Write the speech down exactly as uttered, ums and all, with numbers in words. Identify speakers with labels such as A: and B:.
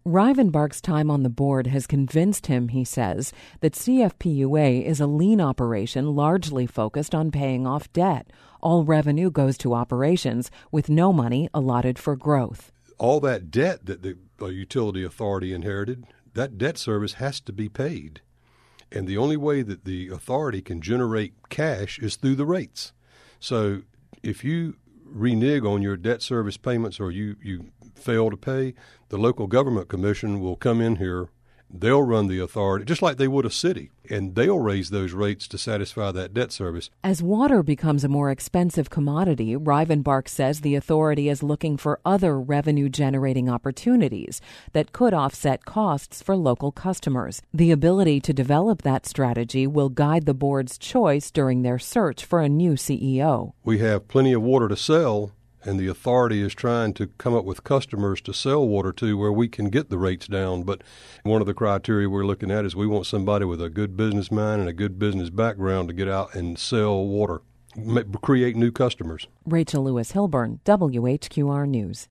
A: Rivenbark's time on the board has convinced him, he says, that C F P U A is a lean operation largely focused on paying off debt. All revenue goes to operations, with no money allotted for growth.
B: All that debt that the utility authority inherited, that debt service has to be paid. And the only way that the authority can generate cash is through the rates. So if you renege on your debt service payments or you, you fail to pay, the local government commission will come in here. They'll run the authority just like they would a city, and they'll raise those rates to satisfy that debt service.
A: As water becomes a more expensive commodity, Rivenbark says the authority is looking for other revenue-generating opportunities that could offset costs for local customers. The ability to develop that strategy will guide the board's choice during their search for a new C E O.
B: We have plenty of water to sell, and the authority is trying to come up with customers to sell water to where we can get the rates down. But one of the criteria we're looking at is we want somebody with a good business mind and a good business background to get out and sell water, create new customers.
A: Rachel Lewis Hilburn, W H Q R News.